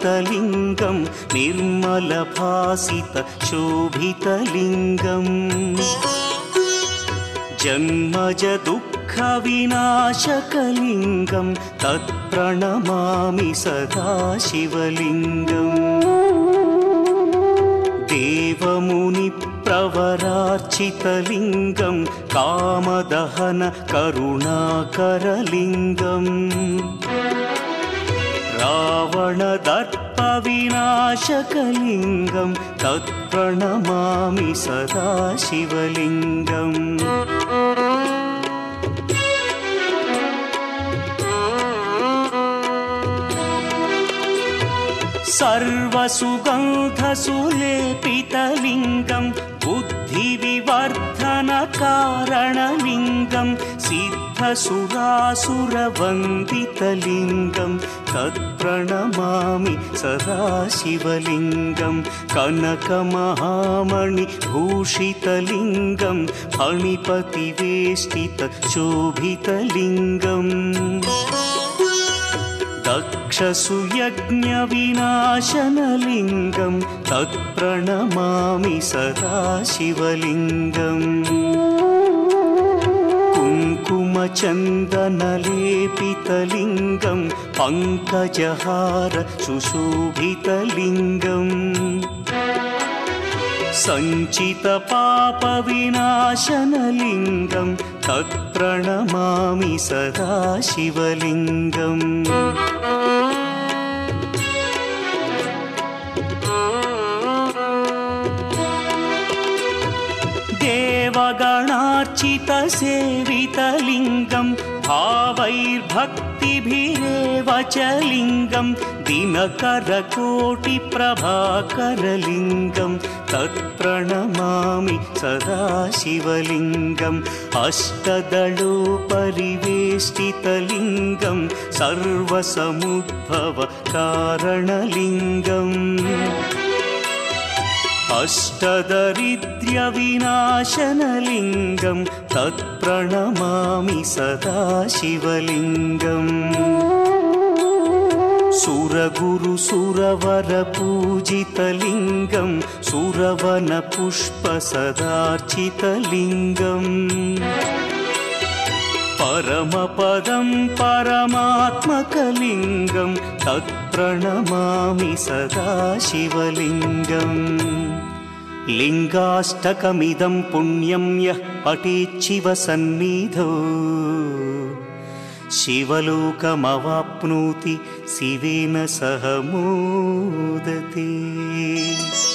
प्रभाकरलिङ्गं निर्मलभासितशोभितलिङ्गम् जन्मज दुःखविनाशकलिङ्गं तत्प्रणमामि सदा शिवलिङ्गम् देवमुनिप्रवरार्चितलिङ्गं कामदहन करुणाकरलिङ्गम् रावणदर्पविनाशकलिङ्गं तत्प्रणमामि सदा शिवलिङ्गम् सर्वसुगन्धसुलेपितलिङ्गं बुद्धिविवर्धनकारणलिङ्गं सिद्धसुरासुरवन्दितलिङ्गं तत्प्रणमामि सदा शिवलिङ्गं कनकमहामणिभूषितलिङ्गं फणिपतिवेष्टितशोभितलिङ्गम् दक्षसुयज्ञविनाशनलिङ्गं तत्प्रणमामि सदा शिवलिङ्गम् कुङ्कुमचन्दनलेपितलिङ्गं पङ्कजहार सुशोभितलिङ्गम् सञ्चितपापविनाशनलिङ्गं तत्प्रणमामि सदा शिवलिङ्गम् देवगणार्चितसेवितलिङ्गं भावैर्भक्तिभिरेव च लिङ्गं दिनकरकोटिप्रभाकरलिङ्गं तत्प्रणमामि सदा शिवलिङ्गम् अष्टदलोपरिवेष्टितलिङ्गं सर्वसमुद्भवकारणलिङ्गम् अष्टदरिद्र्यविनाशनलिङ्गं तत्प्रणमामि सदा शिवलिङ्गम् सुरगुरुसुरवरपूजितलिङ्गं सुरवनपुष्पसदार्चितलिङ्गम् परमपदं परमात्मकलिङ्गं तत्प्रणमामि सदा शिवलिङ्गम् लिङ्गाष्टकमिदं पुण्यं यः पठेच्छिवसन्निधौ शिवलोकमवाप्नोति शिवेन सह मोदते।